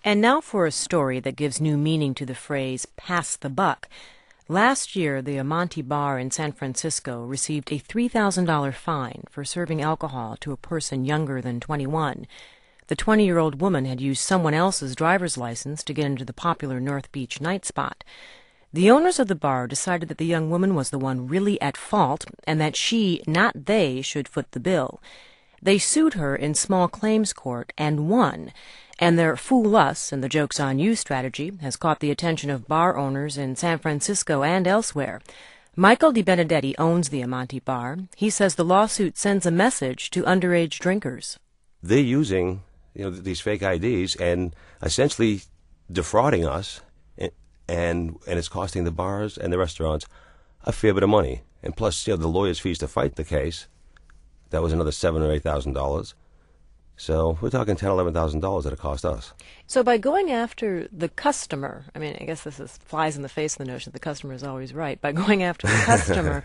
And now for a story that gives new meaning to the phrase, pass the buck. Last year, the Amante Bar in San Francisco received a $3,000 fine for serving alcohol to a person younger than 21. The 20-year-old woman had used someone else's driver's license to get into the popular North Beach night spot. The owners of the bar decided that the young woman was the one really at fault and that she, not they, should foot the bill. They sued her in small claims court and won, and their fool us and the joke's on you strategy has caught the attention of bar owners in San Francisco and elsewhere. Michael DiBenedetti owns the Amante Bar. He says the lawsuit sends a message to underage drinkers. They're using these fake IDs and essentially defrauding us, and it's costing the bars and the restaurants a fair bit of money. And plus, the lawyers' fees to fight the case, that was another $7,000 or $8,000. So we're talking $10,000, $11,000 that it cost us. So by going after the customer, I guess flies in the face of the notion that the customer is always right. By going after the customer,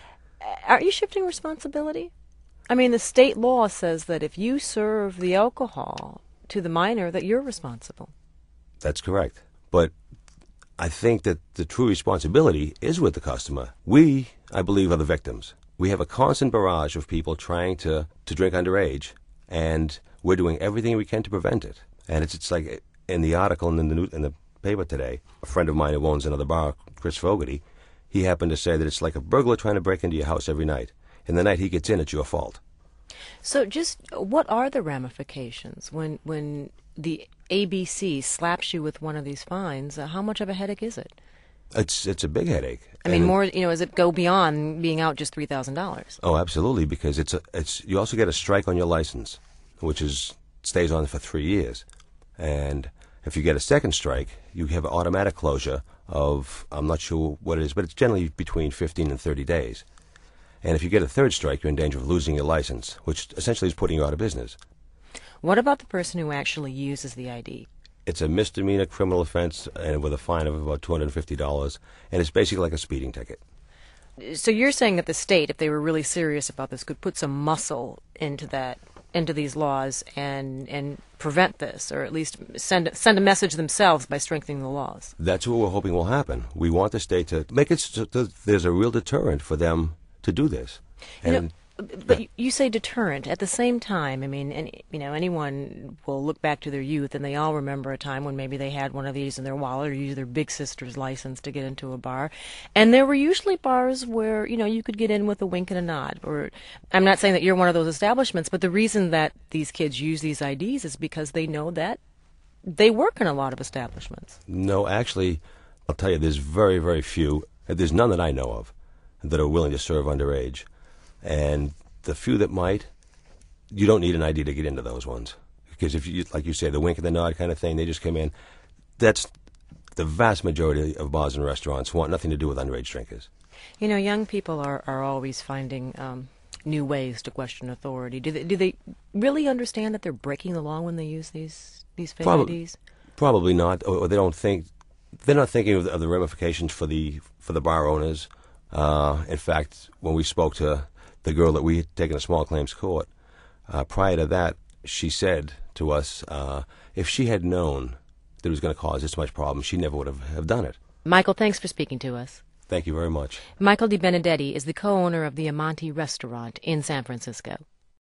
are you shifting responsibility? The state law says that if you serve the alcohol to the minor, that you're responsible. That's correct. But I think that the true responsibility is with the customer. We, I believe, are the victims. We have a constant barrage of people trying to drink underage, and we're doing everything we can to prevent it. And it's like in the article in the paper today, a friend of mine who owns another bar, Chris Fogarty, he happened to say that it's like a burglar trying to break into your house every night. And the night he gets in, it's your fault. So just what are the ramifications when the ABC slaps you with one of these fines? How much of a headache is it? It's a big headache. More, does it go beyond being out just $3,000? Oh, absolutely, because you also get a strike on your license, which stays on for 3 years. And if you get a second strike, you have an automatic closure of, I'm not sure what it is, but it's generally between 15 and 30 days. And if you get a third strike, you're in danger of losing your license, which essentially is putting you out of business. What about the person who actually uses the ID? It's a misdemeanor criminal offense and with a fine of about $250, and it's basically like a speeding ticket. So you're saying that the state, if they were really serious about this, could put some muscle into these laws and prevent this, or at least send a message themselves by strengthening the laws? That's what we're hoping will happen. We want the state to make it so that there's a real deterrent for them to do this. But you say deterrent. At the same time, anyone will look back to their youth and they all remember a time when maybe they had one of these in their wallet or used their big sister's license to get into a bar. And there were usually bars where, you could get in with a wink and a nod. Or I'm not saying that you're one of those establishments, but the reason that these kids use these IDs is because they know that they work in a lot of establishments. No, actually, I'll tell you, there's very, very few. There's none that I know of that are willing to serve underage. And the few that might, you don't need an ID to get into those ones. Because if you, like you say, the wink and the nod kind of thing, they just come in. That's the vast majority of bars and restaurants want nothing to do with underage drinkers. Young people are always finding new ways to question authority. Do they really understand that they're breaking the law when they use these fake IDs? Probably not, or they don't think. They're not thinking of the ramifications for the bar owners. In fact, when we spoke to the girl that we had taken to small claims court, prior to that, she said to us, if she had known that it was going to cause this much problem, she never would have done it. Michael, thanks for speaking to us. Thank you very much. Michael DiBenedetti is the co-owner of the Amante restaurant in San Francisco.